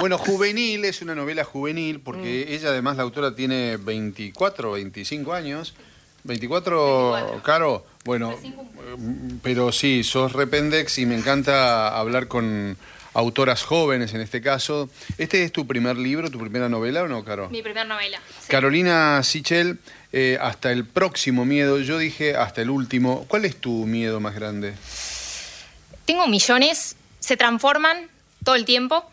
Bueno, juvenil, es una novela juvenil, porque ella además, la autora, tiene 24, 25 años. 24, Caro, bueno, pero sí, sos rependex y me encanta hablar con autoras jóvenes en este caso. ¿Este es tu primer libro, tu primera novela o no, Caro? Mi primera novela. Sí. Carolina Sichel, hasta el próximo miedo, yo dije hasta el último. ¿Cuál es tu miedo más grande? Tengo millones, se transforman todo el tiempo.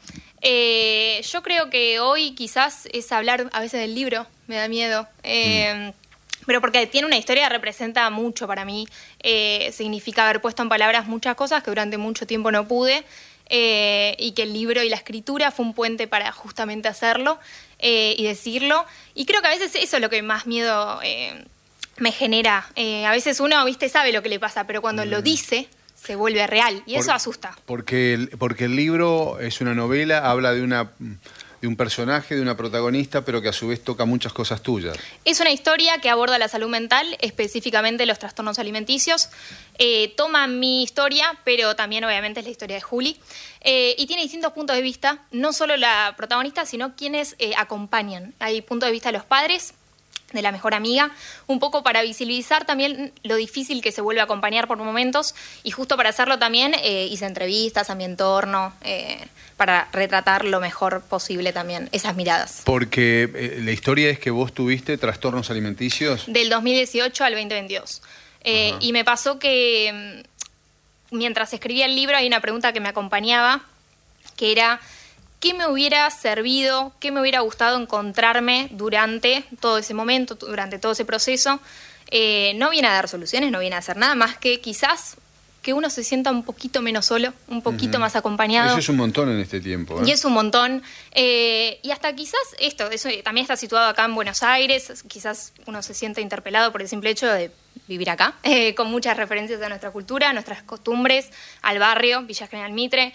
Yo creo que hoy quizás es hablar a veces del libro, me da miedo. Pero porque tiene una historia que representa mucho para mí. Significa haber puesto en palabras muchas cosas que durante mucho tiempo no pude. Y que el libro y la escritura fue un puente para justamente hacerlo y decirlo. Y creo que a veces eso es lo que más miedo me genera. A veces uno, viste, sabe lo que le pasa, pero cuando lo dice, se vuelve real. Y eso asusta. Porque el libro es una novela, habla de un personaje, de una protagonista, pero que a su vez toca muchas cosas tuyas. Es una historia que aborda la salud mental, específicamente los trastornos alimenticios. Toma mi historia, pero también obviamente es la historia de Juli. Y tiene distintos puntos de vista, no solo la protagonista, sino quienes acompañan. Hay puntos de vista de los padres, de la mejor amiga, un poco para visibilizar también lo difícil que se vuelve a acompañar por momentos, y justo para hacerlo también hice entrevistas a mi entorno, para retratar lo mejor posible también esas miradas. Porque la historia es que vos tuviste trastornos alimenticios. Del 2018 al 2022. Y me pasó que mientras escribía el libro hay una pregunta que me acompañaba, que era: ¿qué me hubiera servido, qué me hubiera gustado encontrarme durante todo ese momento, durante todo ese proceso? No viene a dar soluciones, no viene a hacer nada más que quizás que uno se sienta un poquito menos solo, un poquito más acompañado. Eso es un montón en este tiempo, ¿eh? Y es un montón. Y hasta quizás eso también está situado acá en Buenos Aires, quizás uno se siente interpelado por el simple hecho de vivir acá, con muchas referencias a nuestra cultura, a nuestras costumbres, al barrio, Villa General Mitre.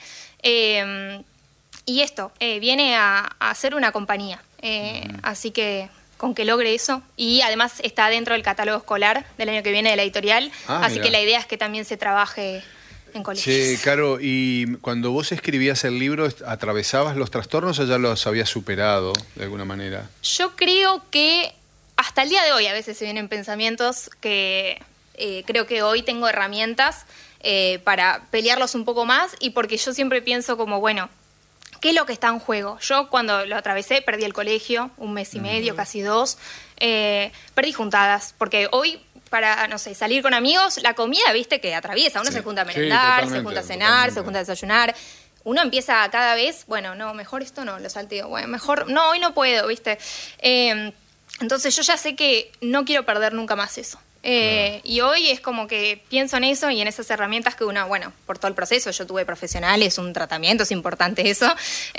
Y esto viene a ser una compañía, así que con que logre eso. Y además está dentro del catálogo escolar del año que viene de la editorial, así mira. que la idea es que también se trabaje en colegios. Sí, Caro, y cuando vos escribías el libro, ¿atravesabas los trastornos o ya los habías superado de alguna manera? Yo creo que hasta el día de hoy a veces se vienen pensamientos que creo que hoy tengo herramientas para pelearlos un poco más, y porque yo siempre pienso como, bueno, ¿qué es lo que está en juego? Yo cuando lo atravesé perdí el colegio, 1 mes y medio, casi 2. Perdí juntadas, porque hoy para, no sé, salir con amigos, la comida, viste, que atraviesa. Uno se junta a merendar, se junta a cenar, se junta a desayunar. Uno empieza cada vez, bueno, no, mejor esto no, lo salteo. Bueno, mejor, no, hoy no puedo, viste. Entonces yo ya sé que no quiero perder nunca más eso. Y hoy es como que pienso en eso y en esas herramientas que uno, bueno, por todo el proceso, yo tuve profesionales, un tratamiento, es importante eso,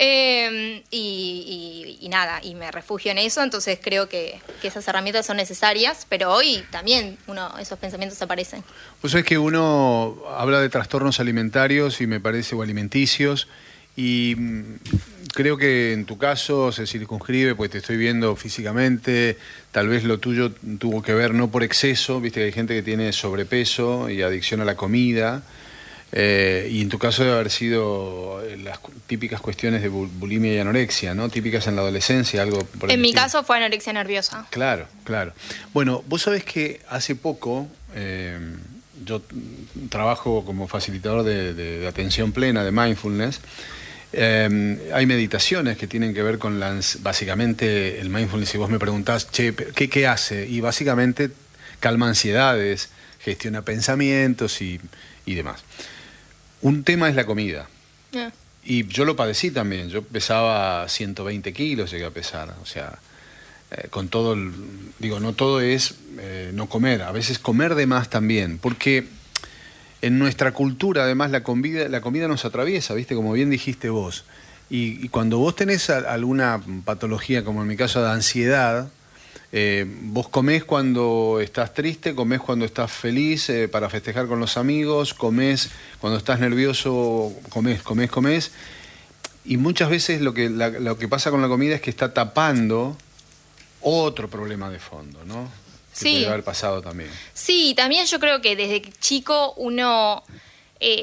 y nada, y me refugio en eso, entonces creo que esas herramientas son necesarias, pero hoy también esos pensamientos aparecen. Pues es que uno habla de trastornos alimentarios y me parece, o alimenticios, y creo que en tu caso se circunscribe, pues te estoy viendo físicamente, tal vez lo tuyo tuvo que ver no por exceso, viste que hay gente que tiene sobrepeso y adicción a la comida, y en tu caso debe haber sido las típicas cuestiones de bulimia y anorexia, ¿no? Típicas en la adolescencia, algo por el En mi estilo. caso fue anorexia nerviosa. Claro, claro. Bueno, vos sabés que hace poco yo trabajo como facilitador de atención plena, de mindfulness. Hay meditaciones que tienen que ver con básicamente el mindfulness. Si vos me preguntás, che, ¿qué hace? Y básicamente calma ansiedades, gestiona pensamientos y demás. Un tema es la comida. Y yo lo padecí también. Yo pesaba 120 kilos, llegué a pesar. O sea, con todo digo, no todo es no comer. A veces comer de más también. Porque en nuestra cultura, además, la comida nos atraviesa, ¿viste? Como bien dijiste vos. Y cuando vos tenés alguna patología, como en mi caso de ansiedad, vos comés cuando estás triste, comés cuando estás feliz para festejar con los amigos, comés cuando estás nervioso, comés. Y muchas veces lo que pasa con la comida es que está tapando otro problema de fondo, ¿no? Que Sí. puede haber pasado también. Sí, también yo creo que desde chico uno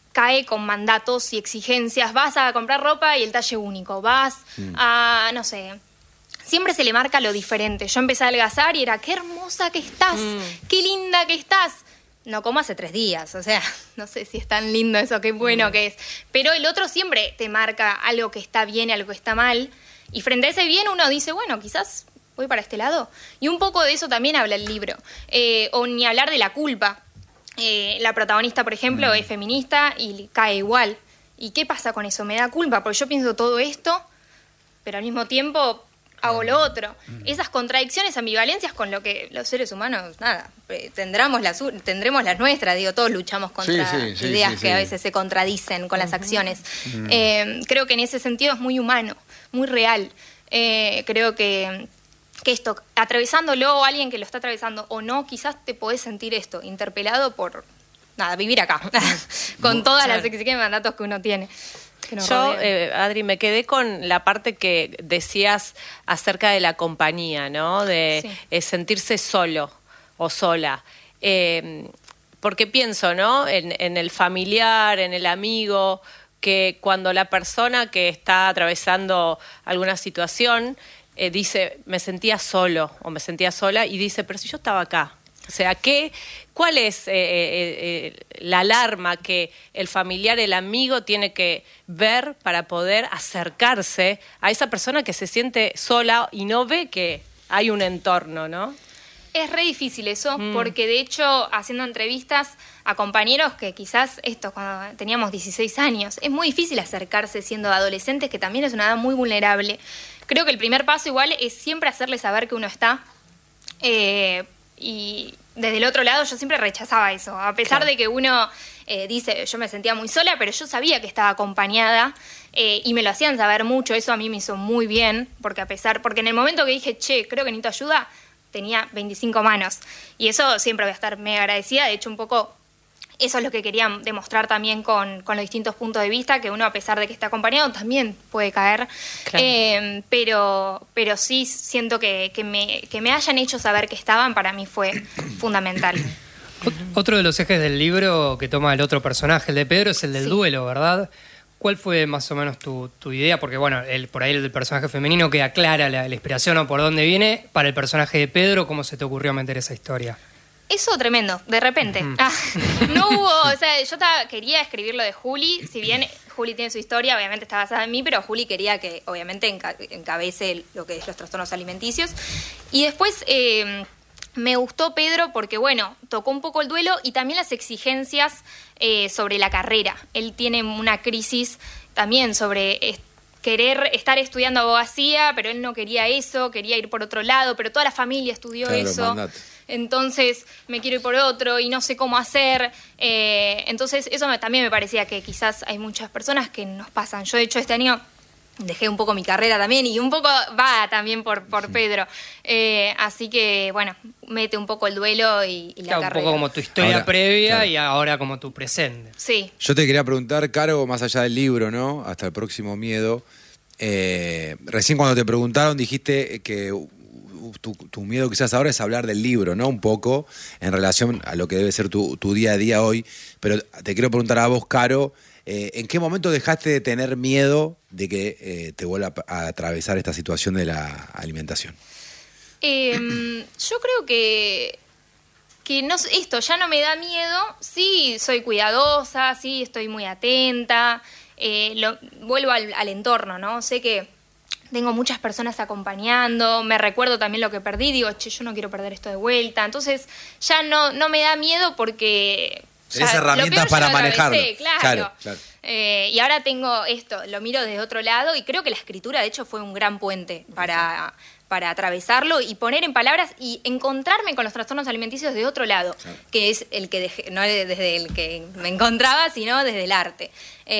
cae con mandatos y exigencias. Vas a comprar ropa y el talle único. Vas a, no sé, siempre se le marca lo diferente. Yo empecé a adelgazar y era, qué hermosa que estás, qué linda que estás. No como hace 3 días, o sea, no sé si es tan lindo eso, qué bueno que es. Pero el otro siempre te marca algo que está bien y algo que está mal. Y frente a ese bien uno dice, bueno, quizás voy para este lado. Y un poco de eso también habla el libro. O ni hablar de la culpa. La protagonista, por ejemplo, es feminista y cae igual. ¿Y qué pasa con eso? Me da culpa porque yo pienso todo esto, pero al mismo tiempo hago lo otro. Esas contradicciones, ambivalencias con lo que los seres humanos, nada, tendremos las nuestras, digo, todos luchamos contra ideas que a veces se contradicen con las acciones. Creo que en ese sentido es muy humano, muy real. Creo que esto, atravesándolo, alguien que lo está atravesando o no, quizás te podés sentir esto, interpelado por, nada, vivir acá, con todas las exigencias y mandatos que uno tiene. Yo, Adri, me quedé con la parte que decías acerca de la compañía, ¿no? De sentirse solo o sola. Porque pienso, ¿no? En el familiar, en el amigo, que cuando la persona que está atravesando alguna situación dice, me sentía solo o me sentía sola, y dice, pero si yo estaba acá. O sea, ¿cuál es la alarma que el familiar, el amigo tiene que ver para poder acercarse a esa persona que se siente sola y no ve que hay un entorno, ¿no? Es re difícil eso, porque de hecho, haciendo entrevistas a compañeros que quizás cuando teníamos 16 años, es muy difícil acercarse siendo adolescentes, que también es una edad muy vulnerable. Creo que el primer paso igual es siempre hacerle saber que uno está. Y desde el otro lado yo siempre rechazaba eso, a pesar de que uno dice, yo me sentía muy sola, pero yo sabía que estaba acompañada y me lo hacían saber mucho. Eso a mí me hizo muy bien, porque en el momento que dije, creo que necesito ayuda, tenía 25 manos, y eso siempre voy a estar mega agradecida. De hecho, un poco eso es lo que quería demostrar también con los distintos puntos de vista, que uno, a pesar de que está acompañado, también puede caer. Claro. Pero sí siento que me hayan hecho saber que estaban, para mí fue fundamental. Otro de los ejes del libro que toma el otro personaje, el de Pedro, es el del duelo, ¿verdad? ¿Cuál fue más o menos tu idea? Porque bueno, por ahí el del personaje femenino queda clara la inspiración o por dónde viene. Para el personaje de Pedro, ¿cómo se te ocurrió meter esa historia? Eso tremendo, de repente. No hubo, o sea, yo quería escribir lo de Juli, si bien Juli tiene su historia, obviamente está basada en mí, pero Juli quería que obviamente encabece lo que es los trastornos alimenticios. Y después me gustó Pedro porque, bueno, tocó un poco el duelo y también las exigencias sobre la carrera. Él tiene una crisis también sobre querer estar estudiando abogacía, pero él no quería eso, quería ir por otro lado, pero toda la familia estudió eso. Entonces me quiero ir por otro y no sé cómo hacer. Entonces eso también me parecía que quizás hay muchas personas que nos pasan. Yo, de hecho, este año dejé un poco mi carrera también y un poco va también por Pedro. Así que, bueno, mete un poco el duelo y la carrera. Un poco como tu historia previa y ahora como tu presente. Sí. Yo te quería preguntar, Caro, más allá del libro, ¿no? Hasta el próximo miedo. Recién cuando te preguntaron dijiste que tu miedo quizás ahora es hablar del libro, ¿no? Un poco en relación a lo que debe ser tu día a día hoy. Pero te quiero preguntar a vos, Caro, ¿en qué momento dejaste de tener miedo de que te vuelva a atravesar esta situación de la alimentación? Yo creo que no, esto ya no me da miedo. Sí, soy cuidadosa, sí, estoy muy atenta. Vuelvo al entorno, ¿no? Sé que tengo muchas personas acompañando, me recuerdo también lo que perdí, digo, yo no quiero perder esto de vuelta. Entonces ya no me da miedo porque tenés herramientas para manejarlo. Claro. Y ahora tengo esto, lo miro desde otro lado y creo que la escritura, de hecho, fue un gran puente para atravesarlo y poner en palabras y encontrarme con los trastornos alimenticios de otro lado, que es el que dejé, no desde el que me encontraba, sino desde el arte.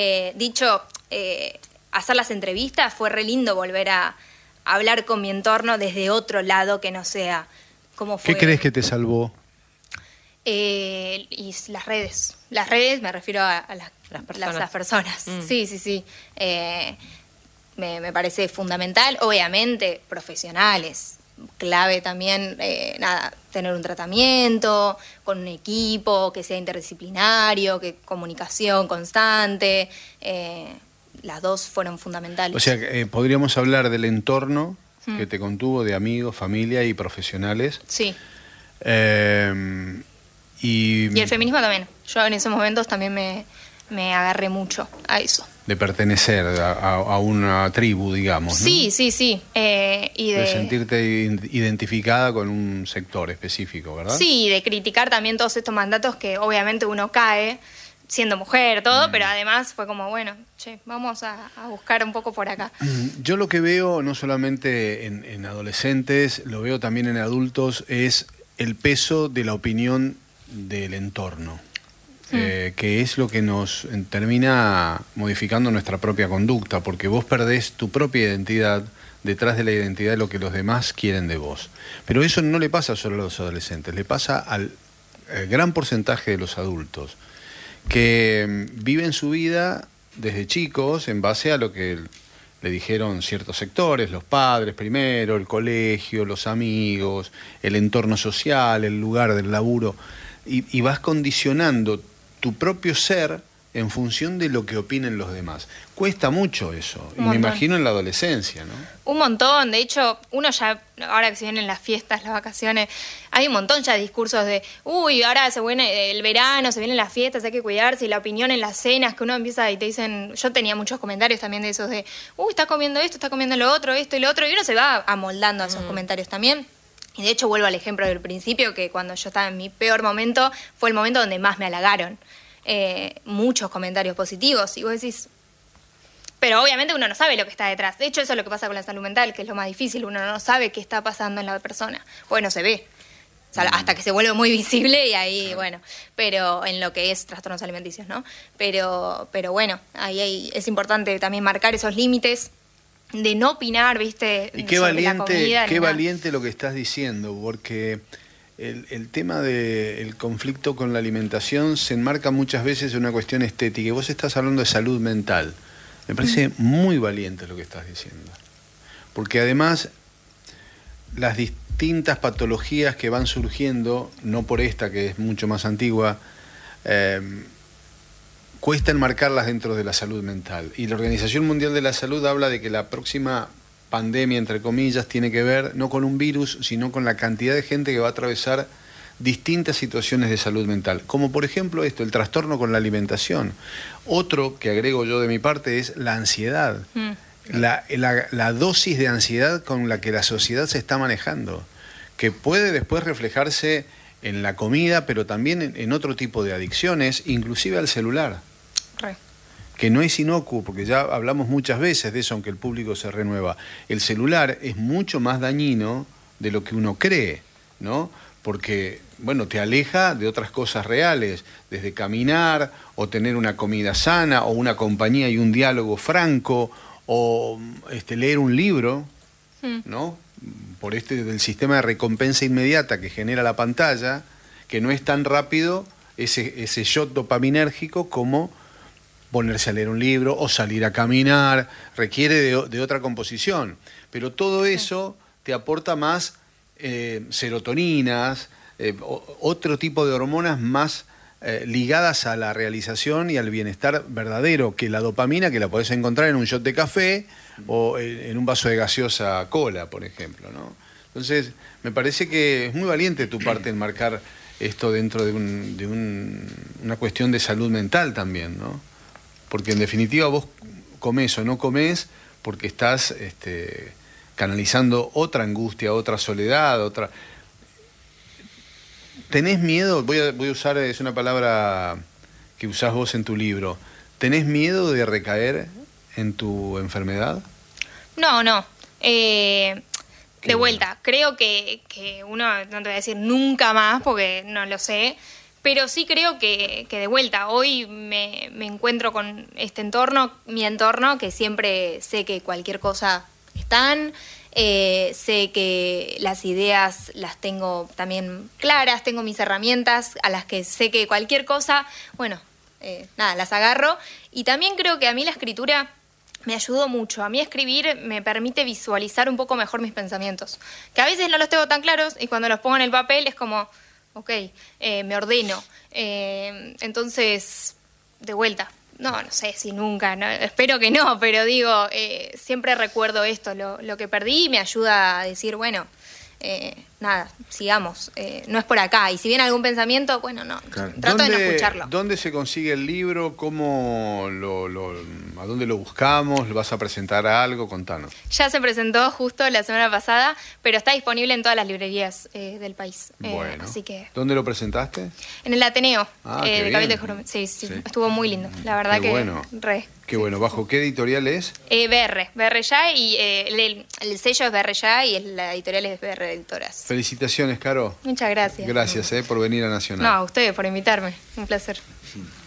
Hacer las entrevistas fue re lindo, volver a hablar con mi entorno desde otro lado que no sea como fue. ¿Qué crees que te salvó? Y las redes. Las redes, me refiero a las personas. Sí. Me parece fundamental. Obviamente, profesionales. clave también, tener un tratamiento con un equipo que sea interdisciplinario, que comunicación constante. Las dos fueron fundamentales. O sea, podríamos hablar del entorno que te contuvo, de amigos, familia y profesionales. Sí. Y el feminismo también. Yo en esos momentos también me agarré mucho a eso. De pertenecer a una tribu, digamos, ¿no? Sí. Y de sentirte identificada con un sector específico, ¿verdad? Sí, de criticar también todos estos mandatos que obviamente uno cae siendo mujer, todo, pero además fue como, bueno, vamos a buscar un poco por acá. Yo lo que veo, no solamente en adolescentes, lo veo también en adultos, es el peso de la opinión del entorno. Que es lo que nos termina modificando nuestra propia conducta, porque vos perdés tu propia identidad detrás de la identidad de lo que los demás quieren de vos. Pero eso no le pasa solo a los adolescentes, le pasa al gran porcentaje de los adultos, que viven su vida desde chicos en base a lo que le dijeron ciertos sectores, los padres primero, el colegio, los amigos, el entorno social, el lugar del laburo, y vas condicionando tu propio ser en función de lo que opinen los demás. Cuesta mucho eso, y me imagino en la adolescencia, ¿no? Un montón, de hecho, uno ya, ahora que se vienen las fiestas, las vacaciones, hay un montón ya de discursos de, ahora se viene el verano, se vienen las fiestas, hay que cuidarse, y la opinión en las cenas, que uno empieza y te dicen, yo tenía muchos comentarios también de esos de, está comiendo esto, está comiendo lo otro, esto y lo otro, y uno se va amoldando a esos comentarios también. Y de hecho vuelvo al ejemplo del principio, que cuando yo estaba en mi peor momento, fue el momento donde más me halagaron. Muchos comentarios positivos, y vos decís... Pero obviamente uno no sabe lo que está detrás. De hecho, eso es lo que pasa con la salud mental, que es lo más difícil. Uno no sabe qué está pasando en la persona. Bueno, se ve. O sea, hasta que se vuelve muy visible y ahí, bueno. Pero en lo que es trastornos alimenticios, ¿no? Pero bueno, ahí es importante también marcar esos límites de no opinar, ¿viste? Y qué valiente lo que estás diciendo, porque el tema del conflicto con la alimentación se enmarca muchas veces en una cuestión estética. Y vos estás hablando de salud mental. Me parece muy valiente lo que estás diciendo. Porque además, las distintas patologías que van surgiendo, no por esta que es mucho más antigua, cuesta enmarcarlas dentro de la salud mental. Y la Organización Mundial de la Salud habla de que la próxima pandemia, entre comillas, tiene que ver no con un virus, sino con la cantidad de gente que va a atravesar distintas situaciones de salud mental, como por ejemplo el trastorno con la alimentación. Otro que agrego yo de mi parte es la ansiedad, la dosis de ansiedad con la que la sociedad se está manejando, que puede después reflejarse en la comida, pero también en otro tipo de adicciones, inclusive al celular. Que no es inocuo, porque ya hablamos muchas veces de eso, aunque el público se renueva. El celular es mucho más dañino de lo que uno cree, ¿no? Porque, bueno, te aleja de otras cosas reales, desde caminar, o tener una comida sana, o una compañía y un diálogo franco, o leer un libro, ¿no? Por del sistema de recompensa inmediata que genera la pantalla, que no es tan rápido ese shot dopaminérgico como ponerse a leer un libro o salir a caminar, requiere de otra composición. Pero todo eso te aporta más serotoninas, otro tipo de hormonas más ligadas a la realización y al bienestar verdadero, que la dopamina, que la podés encontrar en un shot de café o en un vaso de gaseosa cola, por ejemplo, ¿no? Entonces, me parece que es muy valiente tu parte en marcar esto dentro de una cuestión de salud mental también, ¿no? Porque en definitiva vos comés o no comés porque estás canalizando otra angustia, otra soledad, otra... ¿Tenés miedo? Voy a usar, es una palabra que usás vos en tu libro. ¿Tenés miedo de recaer en tu enfermedad? No. De vuelta, creo que uno, no te voy a decir nunca más porque no lo sé, pero sí creo que de vuelta, hoy me encuentro con este entorno, mi entorno, que siempre sé que cualquier cosa están, sé que las ideas las tengo también claras, tengo mis herramientas a las que sé que cualquier cosa, bueno, las agarro. Y también creo que a mí la escritura me ayudó mucho. A mí escribir me permite visualizar un poco mejor mis pensamientos, que a veces no los tengo tan claros y cuando los pongo en el papel es como, ok, me ordeno. Entonces, de vuelta, no sé si nunca, no, espero que no, pero digo, siempre recuerdo esto, lo que perdí y me ayuda a decir, bueno, nada, sigamos, no es por acá. Y si viene algún pensamiento, bueno, no, Claro. trato de no escucharlo. ¿Dónde se consigue el libro? ¿A dónde lo buscamos? ¿Lo vas a presentar a algo? Contanos. Ya se presentó justo la semana pasada, pero está disponible en todas las librerías del país. Bueno. Así que ¿Dónde lo presentaste? en el Ateneo Qué de Cabildo bien. de Jujuy. Sí, Sí. estuvo muy lindo. La verdad Qué que bueno. Qué bueno. ¿Bajo qué editorial es? BR ya, y el sello es BR ya y la editorial es BR Editoras. Felicitaciones, Caro. Muchas gracias. Gracias por venir a Nacional. No, a ustedes por invitarme. Un placer.